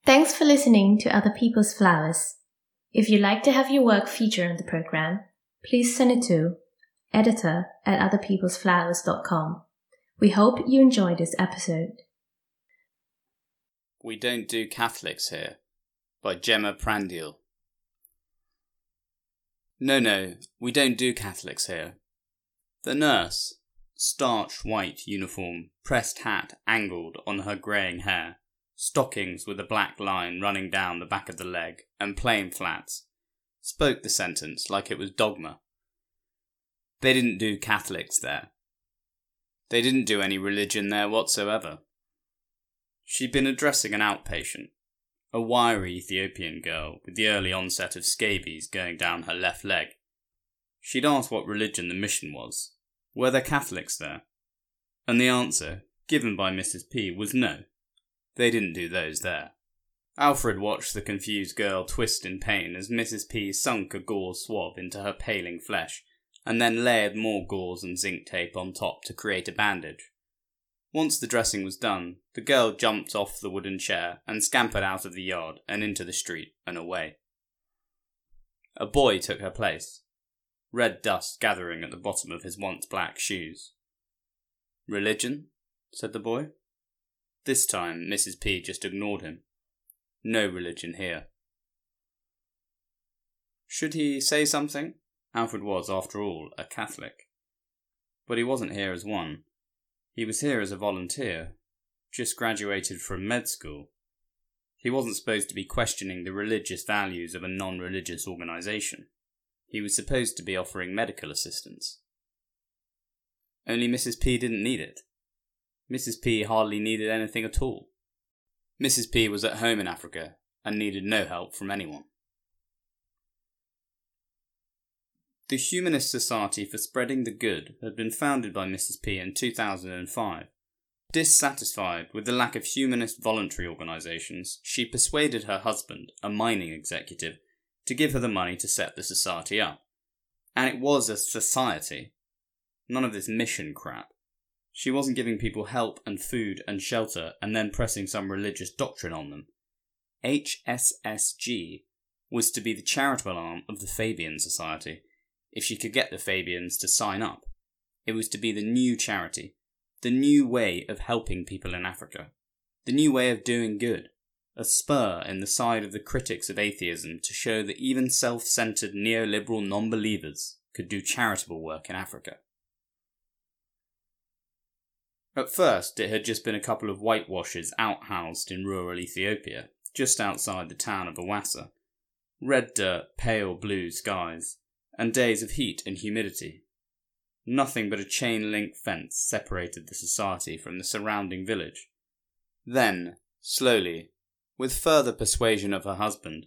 Thanks for listening to Other People's Flowers. If you'd like to have your work featured on the program, please send it to editor@otherpeoplesflowers.com. We hope you enjoyed this episode. We Don't Do Catholics Here by Gemma Prandial. No, we don't do Catholics here. The nurse, starched white uniform, pressed hat angled on her greying hair, stockings with a black line running down the back of the leg, and plain flats, spoke the sentence like it was dogma. They didn't do Catholics there. They didn't do any religion there whatsoever. She'd been addressing an outpatient, a wiry Ethiopian girl with the early onset of scabies going down her left leg. She'd asked what religion the mission was. Were there Catholics there? And the answer, given by Mrs. P, was no. They didn't do those there. Alfred watched the confused girl twist in pain as Mrs. P sunk a gauze swab into her paling flesh, and then layered more gauze and zinc tape on top to create a bandage. Once the dressing was done, the girl jumped off the wooden chair and scampered out of the yard and into the street and away. A boy took her place, red dust gathering at the bottom of his once black shoes. "Religion?" said the boy. This time Mrs. P just ignored him. No religion here. Should he say something? Alfred was, after all, a Catholic. But he wasn't here as one. He was here as a volunteer, just graduated from med school. He wasn't supposed to be questioning the religious values of a non-religious organisation. He was supposed to be offering medical assistance. Only Mrs. P didn't need it. Mrs. P hardly needed anything at all. Mrs. P was at home in Africa and needed no help from anyone. The Humanist Society for Spreading the Good had been founded by Mrs. P in 2005. Dissatisfied with the lack of humanist voluntary organisations, she persuaded her husband, a mining executive, to give her the money to set the society up. And it was a society. None of this mission crap. She wasn't giving people help and food and shelter and then pressing some religious doctrine on them. HSSG was to be the charitable arm of the Fabian Society, if she could get the Fabians to sign up. It was to be the new charity, the new way of helping people in Africa, the new way of doing good, a spur in the side of the critics of atheism to show that even self-centred neoliberal non-believers could do charitable work in Africa. At first, it had just been a couple of whitewashers outhoused in rural Ethiopia, just outside the town of Awassa. Red dirt, pale blue skies, and days of heat and humidity. Nothing but a chain-link fence separated the society from the surrounding village. Then, slowly, with further persuasion of her husband,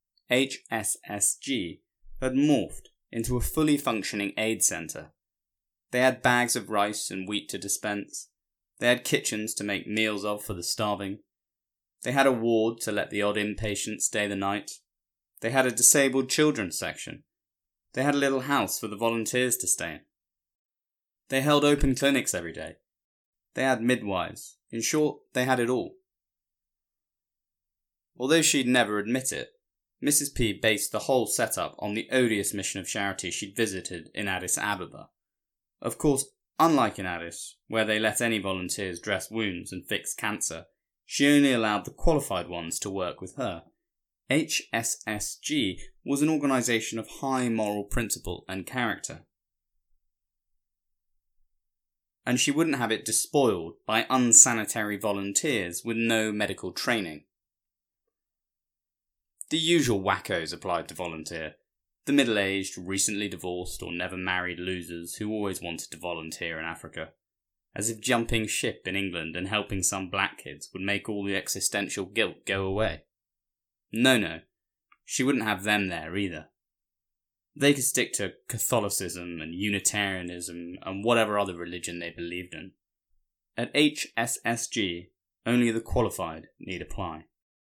HSSG had morphed into a fully functioning aid centre. They had bags of rice and wheat to dispense. They had kitchens to make meals of for the starving. They had a ward to let the odd inpatient stay the night. They had a disabled children's section. They had a little house for the volunteers to stay in. They held open clinics every day. They had midwives. In short, they had it all. Although she'd never admit it, Mrs. P based the whole setup on the odious mission of charity she'd visited in Addis Ababa. Of course, unlike in Addis, where they let any volunteers dress wounds and fix cancer, she only allowed the qualified ones to work with her. HSSG was an organisation of high moral principle and character. And she wouldn't have it despoiled by unsanitary volunteers with no medical training. The usual wackos applied to volunteer. The middle-aged, recently divorced or never married losers who always wanted to volunteer in Africa. As if jumping ship in England and helping some black kids would make all the existential guilt go away. No, she wouldn't have them there either. They could stick to Catholicism and Unitarianism and whatever other religion they believed in. At HSSG, only the qualified need apply.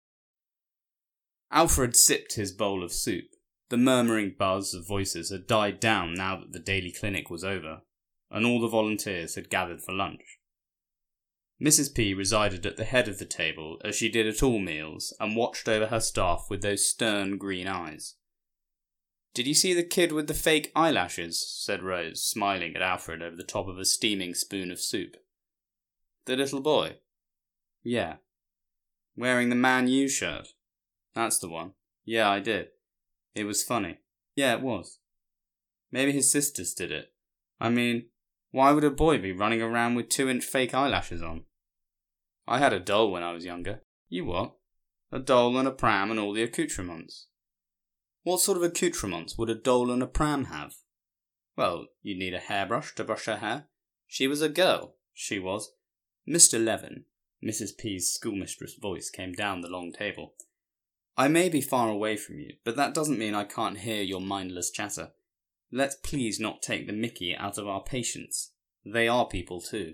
Alfred sipped his bowl of soup. The murmuring buzz of voices had died down now that the daily clinic was over, and all the volunteers had gathered for lunch. Mrs. P resided at the head of the table as she did at all meals and watched over her staff with those stern green eyes. "Did you see the kid with the fake eyelashes?" said Rose, smiling at Alfred over the top of a steaming spoon of soup. "The little boy?" "Yeah." "Wearing the Man U shirt?" "That's the one. Yeah, I did. It was funny." "Yeah, it was." "Maybe his sisters did it. I mean, why would a boy be running around with 2-inch fake eyelashes on?" "I had a doll when I was younger." "You what?" "A doll and a pram and all the accoutrements." "What sort of accoutrements would a doll and a pram have?" "Well, you'd need a hairbrush to brush her hair. She was a girl, she was." "Mr. Levin," Mrs. P's schoolmistress voice came down the long table. "I may be far away from you, but that doesn't mean I can't hear your mindless chatter. Let's please not take the mickey out of our patients. They are people too."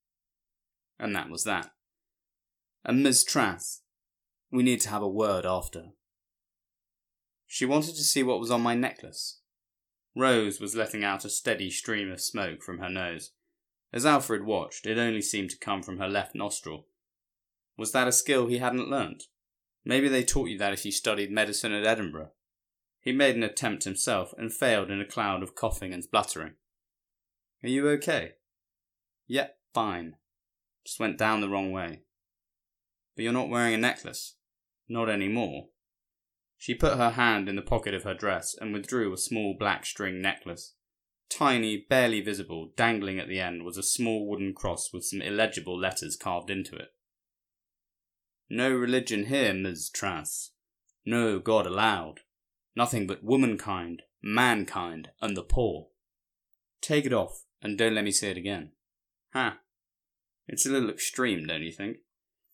And that was that. "And Ms. Trass, we need to have a word after." She wanted to see what was on my necklace. Rose was letting out a steady stream of smoke from her nose. As Alfred watched, it only seemed to come from her left nostril. Was that a skill he hadn't learnt? Maybe they taught you that if you studied medicine at Edinburgh. He made an attempt himself and failed in a cloud of coughing and spluttering. "Are you okay?" "Yep, fine. Just went down the wrong way." "But you're not wearing a necklace." "Not anymore." She put her hand in the pocket of her dress and withdrew a small black string necklace. Tiny, barely visible, dangling at the end was a small wooden cross with some illegible letters carved into it. "No religion here, Ms. Trass. No God allowed. Nothing but womankind, mankind, and the poor." "Take it off, and don't let me see it again." "Ha. It's a little extreme, don't you think?"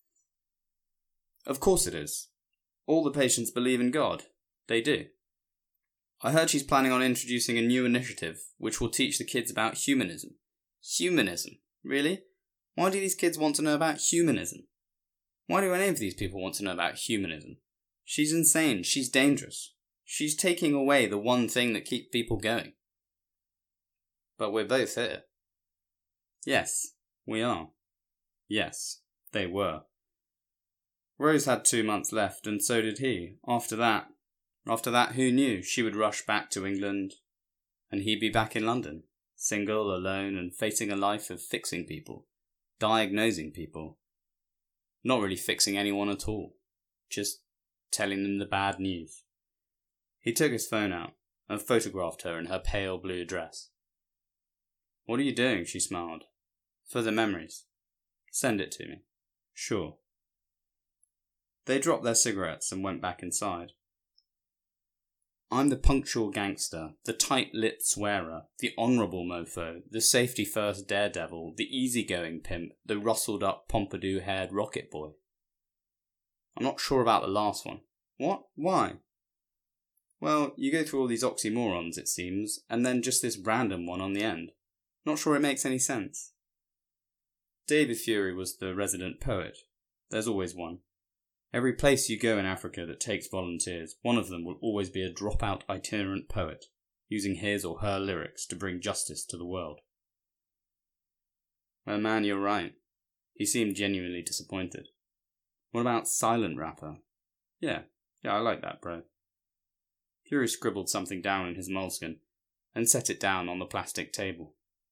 "Of course it is. All the patients believe in God. They do. I heard she's planning on introducing a new initiative which will teach the kids about humanism." "Humanism? Really? Why do these kids want to know about humanism? Why do any of these people want to know about humanism? She's insane. She's dangerous. She's taking away the one thing that keeps people going." "But we're both here." "Yes, we are." Yes, they were. Rose had 2 months left, and so did he. After that, who knew? She would rush back to England, and he'd be back in London, single, alone, and facing a life of fixing people, diagnosing people. Not really fixing anyone at all, just telling them the bad news. He took his phone out and photographed her in her pale blue dress. "What are you doing?" she smiled. "For the memories." "Send it to me." "Sure." They dropped their cigarettes and went back inside. "I'm the punctual gangster, the tight-lipped swearer, the honourable mofo, the safety-first daredevil, the easy-going pimp, the rustled-up pompadour-haired rocket boy." "I'm not sure about the last one." "What? Why?" "Well, you go through all these oxymorons, it seems, and then just this random one on the end. Not sure it makes any sense." David Fury was the resident poet. There's always one. Every place you go in Africa that takes volunteers, one of them will always be a drop-out itinerant poet, using his or her lyrics to bring justice to the world. "Well, man, you're right." He seemed genuinely disappointed. "What about silent rapper?" Yeah, I like that, bro." Fury scribbled something down in his moleskin and set it down on the plastic table.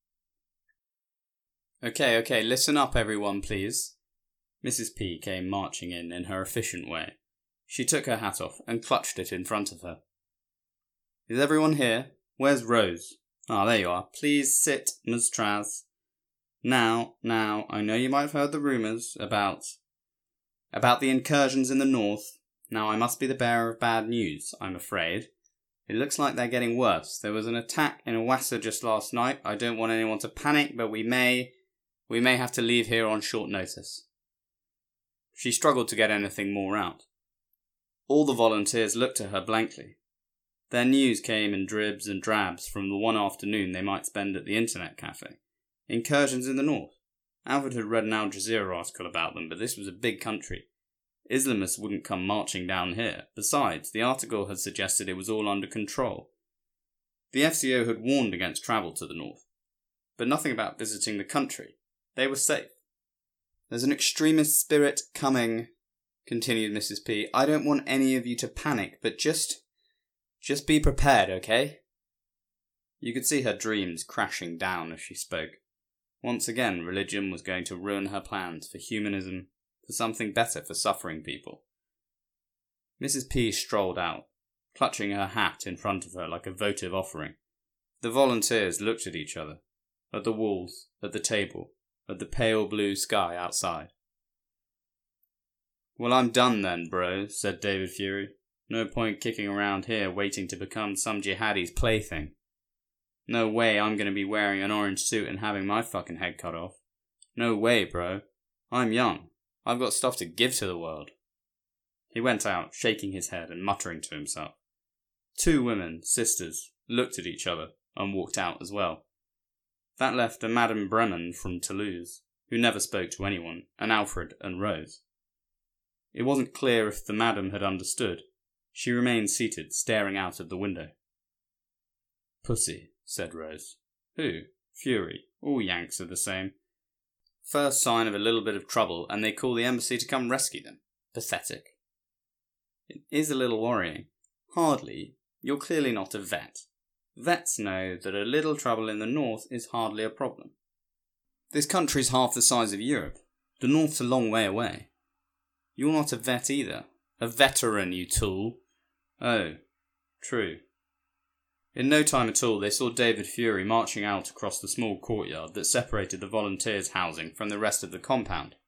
Okay, listen up everyone, please." Mrs. P came marching in her efficient way. She took her hat off and clutched it in front of her. "Is everyone here? Where's Rose? There you are. Please sit, Ms. Trass. Now, I know you might have heard the rumours about the incursions in the north. Now, I must be the bearer of bad news, I'm afraid. It looks like they're getting worse. There was an attack in Awassa just last night. I don't want anyone to panic, but we may have to leave here on short notice." She struggled to get anything more out. All the volunteers looked at her blankly. Their news came in dribs and drabs from the one afternoon they might spend at the internet cafe. Incursions in the north. Alfred had read an Al Jazeera article about them, but this was a big country. Islamists wouldn't come marching down here. Besides, the article had suggested it was all under control. The FCO had warned against travel to the north, but nothing about visiting the country. They were safe. There's an extremist spirit coming, continued Mrs. P. I don't want any of you to panic, but just be prepared, okay? You could see her dreams crashing down as she spoke. Once again, religion was going to ruin her plans for humanism, for something better for suffering people. Mrs. P. strolled out, clutching her hat in front of her like a votive offering. The volunteers looked at each other, at the walls, at the table, at the pale blue sky outside. Well, I'm done then, bro, said David Fury. No point kicking around here waiting to become some jihadi's plaything. No way I'm going to be wearing an orange suit and having my fucking head cut off. No way, bro. I'm young. I've got stuff to give to the world. He went out, shaking his head and muttering to himself. 2 women, sisters, looked at each other and walked out as well. That left a Madame Bremen from Toulouse, who never spoke to anyone, and Alfred and Rose. It wasn't clear if the madam had understood. She remained seated, staring out of the window. Pussy, said Rose. Who? Fury. All Yanks are the same. First sign of a little bit of trouble, and they call the embassy to come rescue them. Pathetic. It is a little worrying. Hardly. You're clearly not a vet. Vets know that a little trouble in the north is hardly a problem. This country's half the size of Europe. The north's a long way away. You're not a vet either. A veteran, you tool. Oh, true. In no time at all, they saw David Fury marching out across the small courtyard that separated the volunteers' housing from the rest of the compound.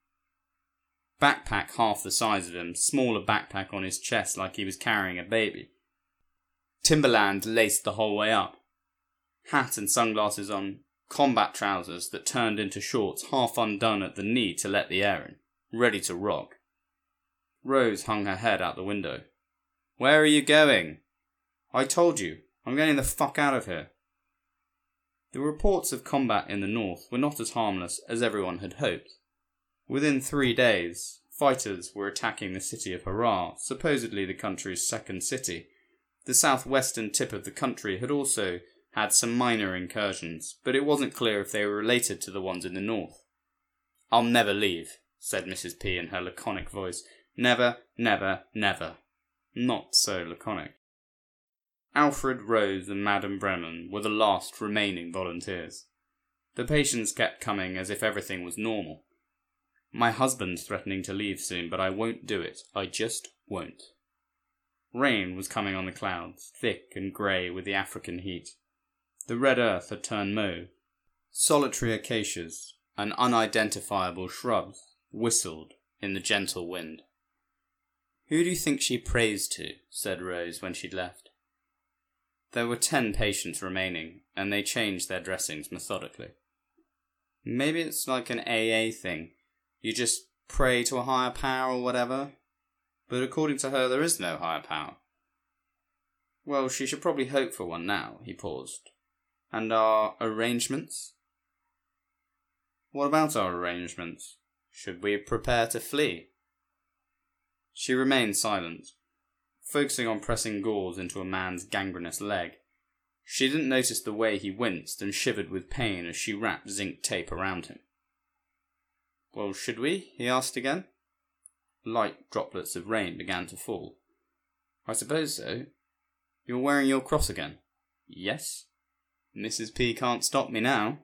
Backpack half the size of him, smaller backpack on his chest like he was carrying a baby. Timberland laced the whole way up. Hat and sunglasses on, combat trousers that turned into shorts half undone at the knee to let the air in, ready to rock. Rose hung her head out the window. Where are you going? I told you, I'm getting the fuck out of here. The reports of combat in the north were not as harmless as everyone had hoped. Within 3 days, fighters were attacking the city of Harar, supposedly the country's second city. The southwestern tip of the country had also had some minor incursions, but it wasn't clear if they were related to the ones in the north. I'll never leave, said Mrs. P in her laconic voice. Never, never, never. Not so laconic. Alfred, Rose and Madame Bremen were the last remaining volunteers. The patients kept coming as if everything was normal. My husband's threatening to leave soon, but I won't do it. I just won't. Rain was coming on the clouds, thick and grey with the African heat. The red earth had turned mauve. Solitary acacias and unidentifiable shrubs whistled in the gentle wind. Who do you think she prays to? Said Rose when she'd left. There were 10 patients remaining, and they changed their dressings methodically. Maybe it's like an AA thing. You just pray to a higher power or whatever. But according to her, there is no higher power. Well, she should probably hope for one now, he paused. And our arrangements? What about our arrangements? Should we prepare to flee? She remained silent, focusing on pressing gauze into a man's gangrenous leg. She didn't notice the way he winced and shivered with pain as she wrapped zinc tape around him. Well, should we? He asked again. Light droplets of rain began to fall. I suppose so. You're wearing your cross again? Yes. Mrs. P can't stop me now.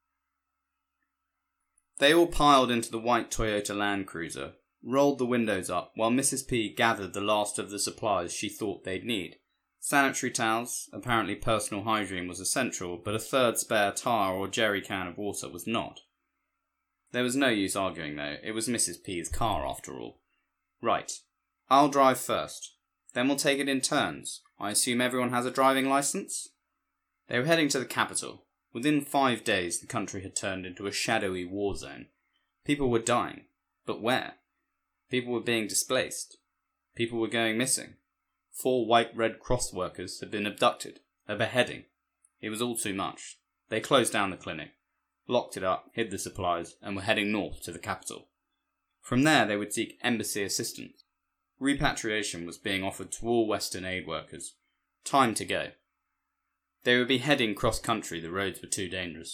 They all piled into the white Toyota Land Cruiser, rolled the windows up while Mrs. P gathered the last of the supplies she thought they'd need. Sanitary towels, apparently personal hygiene was essential, but a third spare tar or jerry can of water was not. There was no use arguing though, it was Mrs. P's car after all. Right, I'll drive first, then we'll take it in turns. I assume everyone has a driving licence? They were heading to the capital. Within 5 days the country had turned into a shadowy war zone. People were dying, but where? People were being displaced. People were going missing. 4 white Red Cross workers had been abducted. A beheading. It was all too much. They closed down the clinic, locked it up, hid the supplies, and were heading north to the capital. From there they would seek embassy assistance. Repatriation was being offered to all Western aid workers. Time to go. They would be heading cross-country, the roads were too dangerous.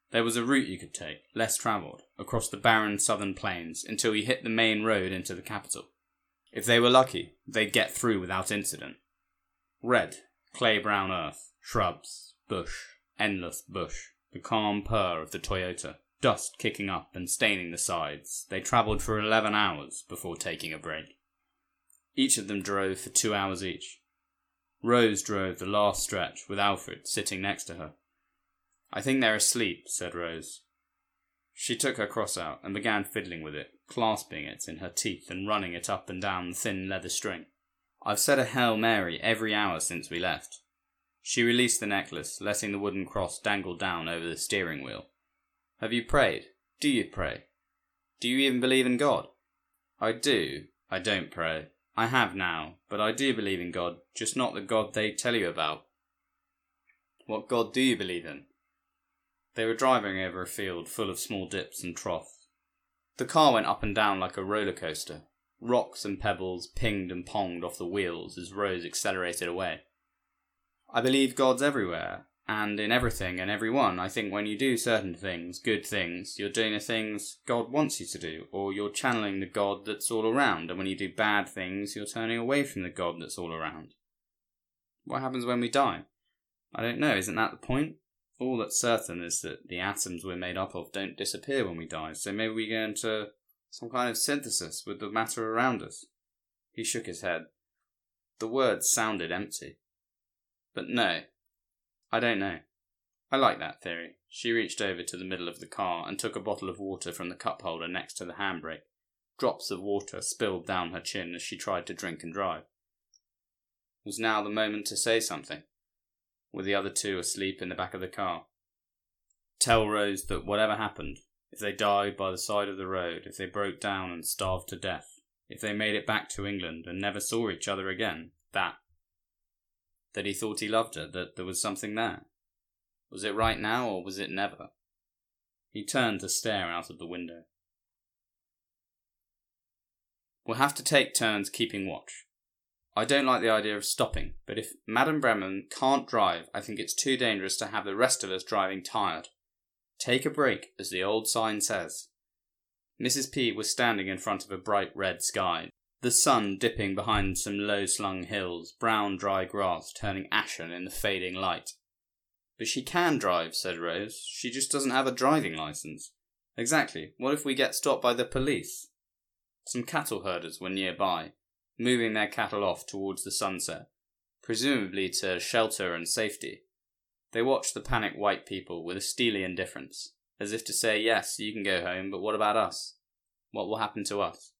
There was a route you could take, less travelled, across the barren southern plains until you hit the main road into the capital. If they were lucky, they'd get through without incident. Red, clay-brown earth, shrubs, bush, endless bush, the calm purr of the Toyota, dust kicking up and staining the sides. They travelled for 11 hours before taking a break. Each of them drove for 2 hours each. Rose drove the last stretch with Alfred sitting next to her. "I think they're asleep," said Rose. She took her cross out and began fiddling with it, clasping it in her teeth and running it up and down the thin leather string. "I've said a Hail Mary every hour since we left." She released the necklace, letting the wooden cross dangle down over the steering wheel. "Have you prayed? Do you pray? Do you even believe in God?" "I do. I don't pray. I have now, but I do believe in God, just not the God they tell you about." "What God do you believe in?" They were driving over a field full of small dips and troughs. The car went up and down like a roller coaster. Rocks and pebbles pinged and ponged off the wheels as Rose accelerated away. "I believe God's everywhere, and in everything and everyone. I think when you do certain things, good things, you're doing the things God wants you to do, or you're channeling the God that's all around, and when you do bad things, you're turning away from the God that's all around." "What happens when we die?" "I don't know, isn't that the point? All that's certain is that the atoms we're made up of don't disappear when we die, so maybe we go into some kind of synthesis with the matter around us." He shook his head. The words sounded empty. "But no, I don't know. I like that theory." She reached over to the middle of the car and took a bottle of water from the cup holder next to the handbrake. Drops of water spilled down her chin as she tried to drink and drive. Was now the moment to say something? Were the other two asleep in the back of the car? Tell Rose that whatever happened, if they died by the side of the road, if they broke down and starved to death, if they made it back to England and never saw each other again, that he thought he loved her, that there was something there. Was it right now, or was it never? He turned to stare out of the window. "We'll have to take turns keeping watch. I don't like the idea of stopping, but if Madame Bremen can't drive, I think it's too dangerous to have the rest of us driving tired. Take a break, as the old sign says." Mrs. P was standing in front of a bright red sky, the sun dipping behind some low-slung hills, brown dry grass turning ashen in the fading light. "But she can drive," said Rose. "She just doesn't have a driving licence." "Exactly. What if we get stopped by the police?" Some cattle herders were nearby, moving their cattle off towards the sunset, presumably to shelter and safety. They watched the panicked white people with a steely indifference, as if to say, "Yes, you can go home, but what about us? What will happen to us?"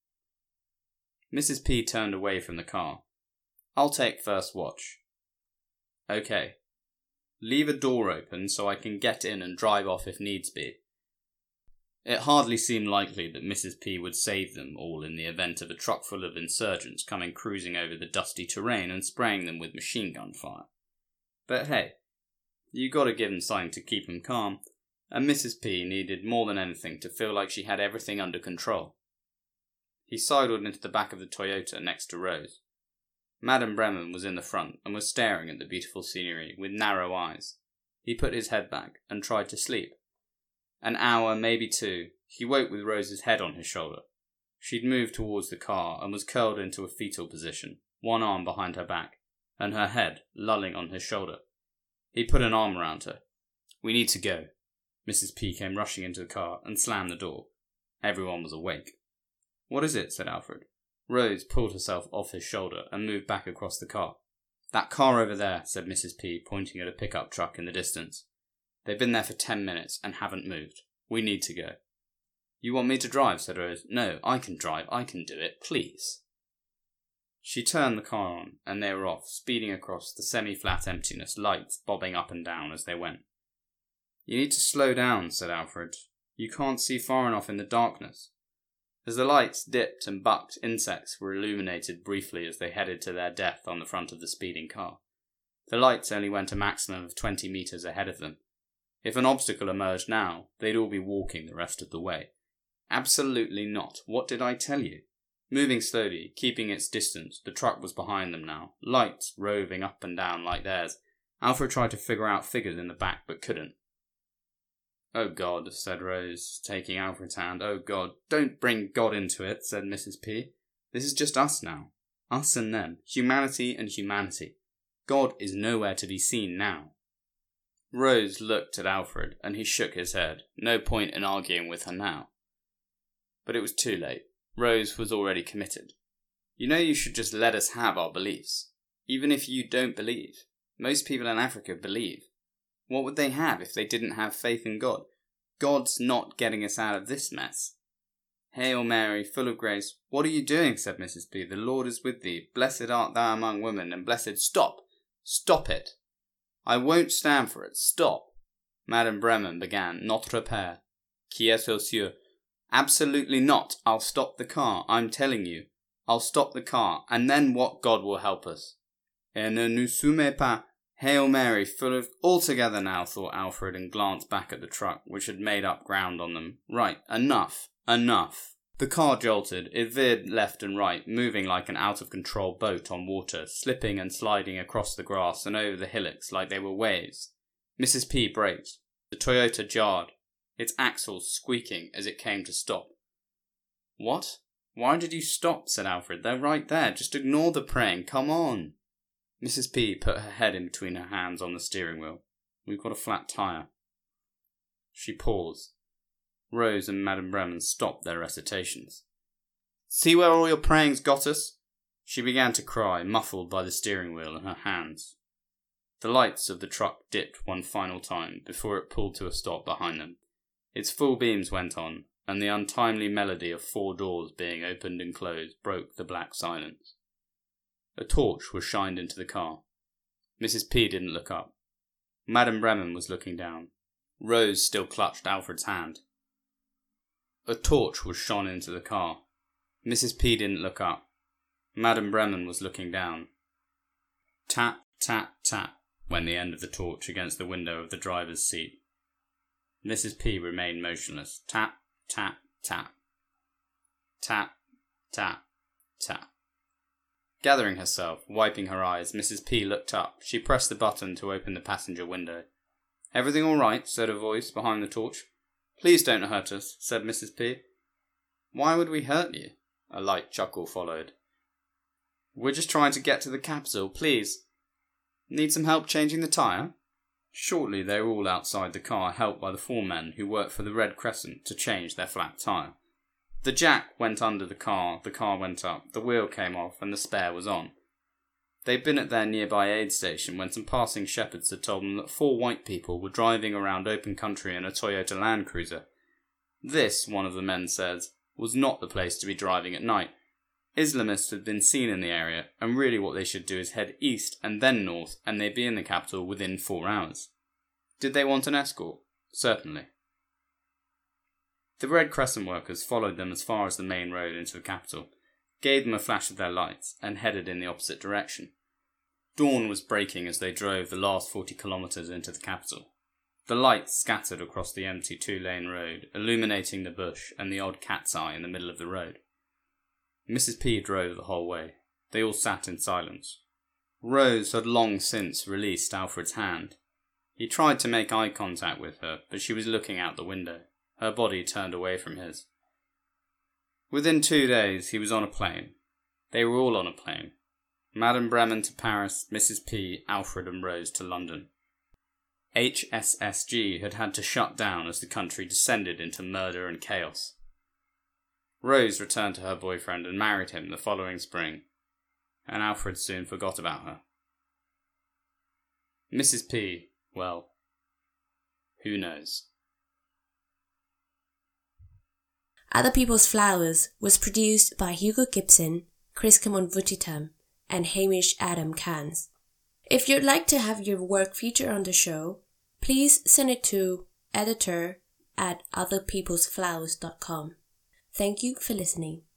Mrs. P turned away from the car. "I'll take first watch." "Okay. Leave a door open so I can get in and drive off if needs be." It hardly seemed likely that Mrs. P would save them all in the event of a truck full of insurgents coming cruising over the dusty terrain and spraying them with machine gun fire. But hey, you gotta give them something to keep them calm, and Mrs. P needed more than anything to feel like she had everything under control. He sidled into the back of the Toyota next to Rose. Madame Bremen was in the front and was staring at the beautiful scenery with narrow eyes. He put his head back and tried to sleep. An hour, maybe 2, he woke with Rose's head on his shoulder. She'd moved towards the car and was curled into a fetal position, one arm behind her back, and her head lolling on his shoulder. He put an arm around her. "We need to go." Mrs. P came rushing into the car and slammed the door. Everyone was awake. "What is it?" said Alfred. Rose pulled herself off his shoulder and moved back across the car. "That car over there," said Mrs. P, pointing at a pickup truck in the distance. "They've been there for 10 minutes and haven't moved. We need to go." "You want me to drive?" said Rose. "No, I can drive. I can do it. Please." She turned the car on, and they were off, speeding across the semi-flat emptiness, lights bobbing up and down as they went. "You need to slow down," said Alfred. "You can't see far enough in the darkness." As the lights dipped and bucked, insects were illuminated briefly as they headed to their death on the front of the speeding car. The lights only went a maximum of 20 metres ahead of them. If an obstacle emerged now, they'd all be walking the rest of the way. Absolutely not. What did I tell you? Moving slowly, keeping its distance, the truck was behind them now, lights roving up and down like theirs. Alfred tried to figure out figures in the back, but couldn't. "Oh God," said Rose, taking Alfred's hand. "Oh God." "Don't bring God into it," said Mrs. P. "This is just us now. Us and them. Humanity and humanity. God is nowhere to be seen now." Rose looked at Alfred, and he shook his head. No point in arguing with her now. But it was too late. Rose was already committed. "You know, you should just let us have our beliefs. Even if you don't believe. Most people in Africa believe. What would they have if they didn't have faith in God? God's not getting us out of this mess." "Hail Mary, full of grace." "What are you doing?" said Mrs. P. "The Lord is with thee. Blessed art thou among women, and blessed—" "Stop! Stop it! I won't stand for it. Stop!" Madame Bremen began. "Notre Père, qui es aux cieux." "Absolutely not. I'll stop the car. I'm telling you. I'll stop the car, and then what God will help us. Et ne nous soumets pas. Hail Mary, full of... Altogether now, thought Alfred, and glanced back at the truck, which had made up ground on them. Right, enough. Enough. The car jolted. It veered left and right, moving like an out-of-control boat on water, slipping and sliding across the grass and over the hillocks like they were waves. Mrs. P braked. The Toyota jarred, its axles squeaking as it came to stop. "What? Why did you stop?" said Alfred. "They're right there. Just ignore the praying. Come on." Mrs. P put her head in between her hands on the steering wheel. "We've got a flat tyre." She paused. Rose and Madame Bremen stopped their recitations. "See where all your praying's got us?" She began to cry, muffled by the steering wheel and her hands. The lights of the truck dipped one final time before it pulled to a stop behind them. Its full beams went on, and the untimely melody of 4 doors being opened and closed broke the black silence. A torch was shined into the car. Mrs. P didn't look up. Madame Bremen was looking down. Rose still clutched Alfred's hand. A torch was shone into the car. Mrs. P didn't look up. Madame Bremen was looking down. Tap, tap, tap went the end of the torch against the window of the driver's seat. Mrs. P remained motionless. Tap, tap, tap. Tap, tap, tap. Gathering herself, wiping her eyes, Mrs. P looked up. She pressed the button to open the passenger window. "Everything all right?" said a voice behind the torch. "Please don't hurt us," said Mrs. P. "Why would we hurt you?" A light chuckle followed. "We're just trying to get to the capital, please. Need some help changing the tyre?" Shortly they were all outside the car, helped by the 4 men who worked for the Red Crescent to change their flat tyre. The jack went under the car went up, the wheel came off, and the spare was on. They'd been at their nearby aid station when some passing shepherds had told them that 4 white people were driving around open country in a Toyota Land Cruiser. This, one of the men says, was not the place to be driving at night. Islamists had been seen in the area, and really what they should do is head east and then north, and they'd be in the capital within 4 hours. Did they want an escort? Certainly. The Red Crescent workers followed them as far as the main road into the capital, gave them a flash of their lights, and headed in the opposite direction. Dawn was breaking as they drove the last 40 kilometres into the capital. The lights scattered across the empty 2-lane road, illuminating the bush and the odd cat's eye in the middle of the road. Mrs. P drove the whole way. They all sat in silence. Rose had long since released Alfred's hand. He tried to make eye contact with her, but she was looking out the window, her body turned away from his. Within 2 days he was on a plane. They were all on a plane. Madame Bremen to Paris, Mrs. P, Alfred and Rose to London. HSSG had had to shut down as the country descended into murder and chaos. Rose returned to her boyfriend and married him the following spring, and Alfred soon forgot about her. Mrs. P, well, who knows? Other People's Flowers was produced by Hugo Gibson, Chris Kamon-Vutitam, and Hamish Adam Kans. If you'd like to have your work featured on the show, please send it to editor@otherpeoplesflowers.com. Thank you for listening.